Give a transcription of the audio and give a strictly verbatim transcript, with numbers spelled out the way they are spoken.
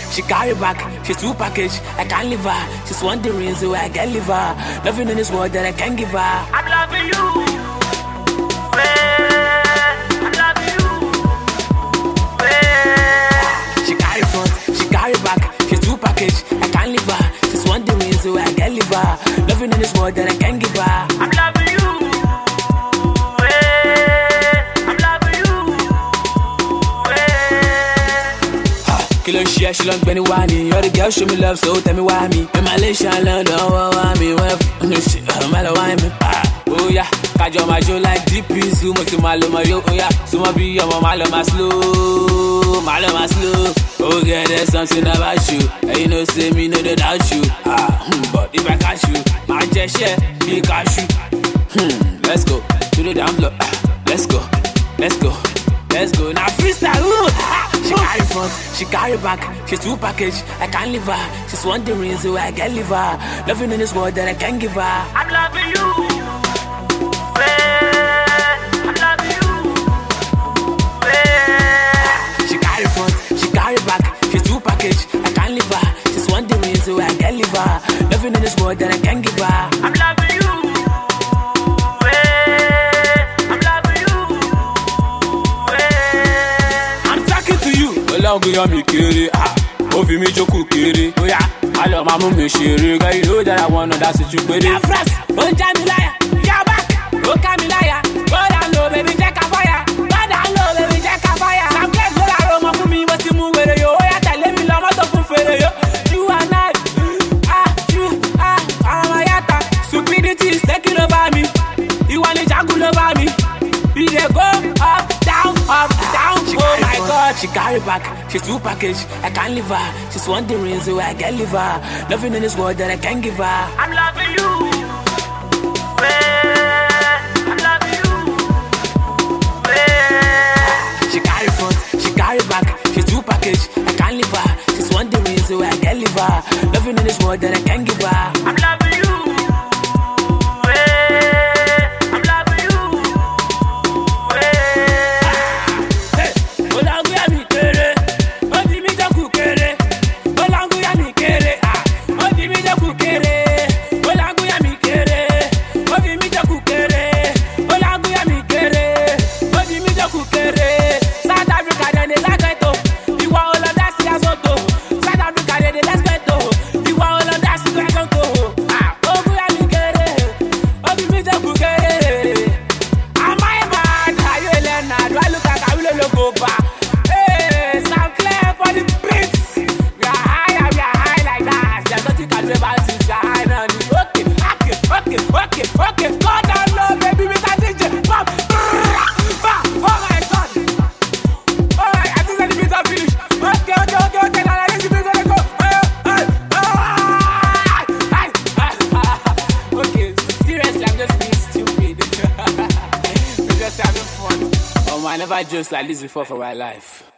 she carry back, she's two package, I can't leave her. She's one the reason why I can't leave her. Nothing in this world that I can't give her. I'm loving you. Well, I'm loving you. Well. She carry front, she carry back, she's two package, I can't leave her. She's one the reason why I can't leave her. Nothing in this world that I can't give her. I'm loving you. Kilo share, she long penny wani. You're the girl, show me love, so tell me why me. In Malaysia, London, why me? When I'm shit, I'm all why me. Oh yeah, kajo my joe like D P, sumo to maloma yo. Oh yeah, sumo be your mama, maloma slow, maloma slow. Oh yeah, there's something about you, and you know say me no doubt you. Ah, hmm, but if I catch you, my just share, he catch you. Hmm, let's go to the down block. Let's go, let's go, let's go. Now freestyle. Ooh. She carry front, she carry back, she's two package, I can't leave her. She's one the reason why I can't leave her. Nothing in this world that I can't give her. I'm loving you. Well, I'm loving you. Well. She carry front, she carry back, she's two package, I can't leave her. She's one the reason why I can't leave her. Nothing in this world that I can't give her. I'm loving you. Olongo yo mi kere, ah, o fi mi joku kere. Oya, alo ma mu mi shere. Girl, you know that I wanna dance with you, baby. Yeah, fresh, on Jamilaya, yeah back, o Kamilaya. Go down low, baby, check a fire. Go down low, baby, check a fire. Some girls go down low, ma fun mi, what you move with yo. Oya, tell me love, what to fun fere yo. You and I, ah, you, ah, I'm a yata. Stupidity is taking over me. You want to juggle over me. We dey go up, down, up, down. Oh my God, she carry back, she's two package, I can't leave her. She's one the reason why I can't leave her. Nothing in this world that I can't give her. I'm loving you. Well, I'm loving you. Well. She carry front, she carry back, she's two package, I can't leave her. She's one the reason why I can't leave her. Nothing in this world that I can't give her. I'm loving you. I never joked like this before for my life.